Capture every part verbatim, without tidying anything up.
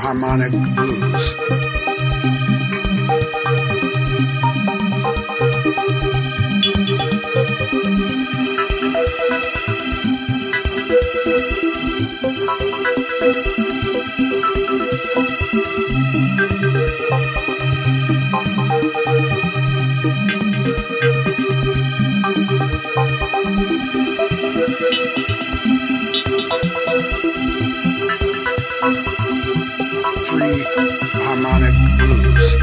harmonic blues. Free harmonic blues.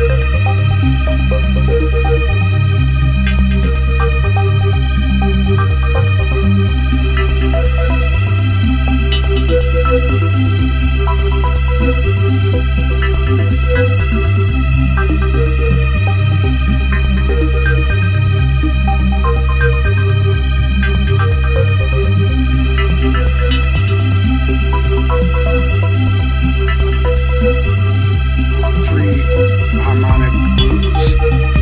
Free harmonic blues.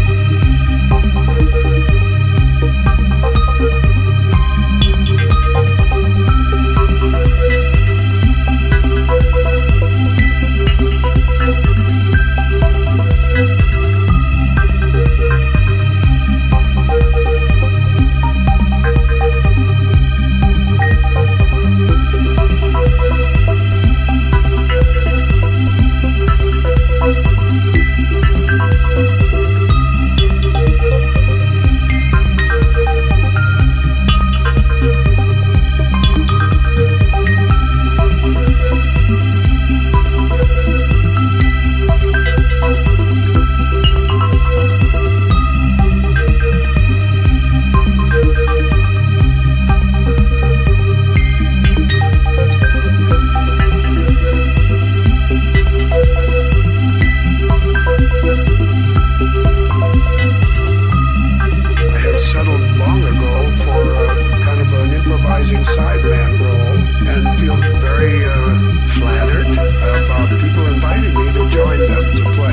Sideman role and feel very uh, flattered about people inviting me to join them to play.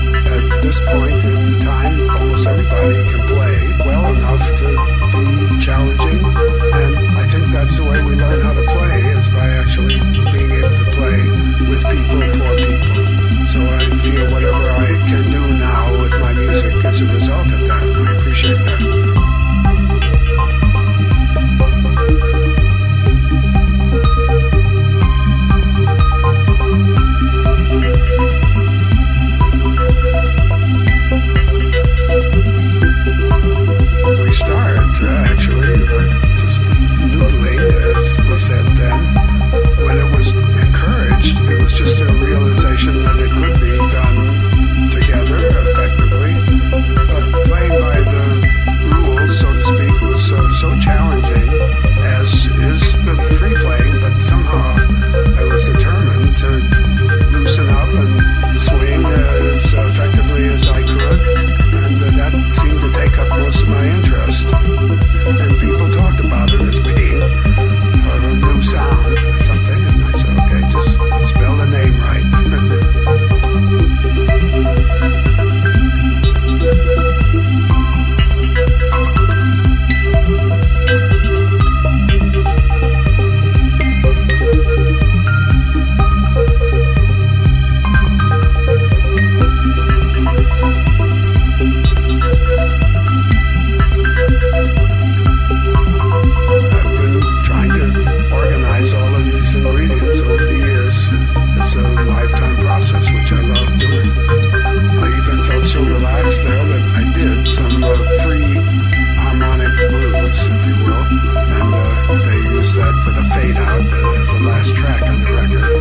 At this point in time, almost everybody can play well enough to be challenging, and I think that's the way we learn how to play, is by actually being able to play with people for people. So I feel whatever I can do now with my music as a result of that, and I appreciate that. That with a fade out as the last track on the record.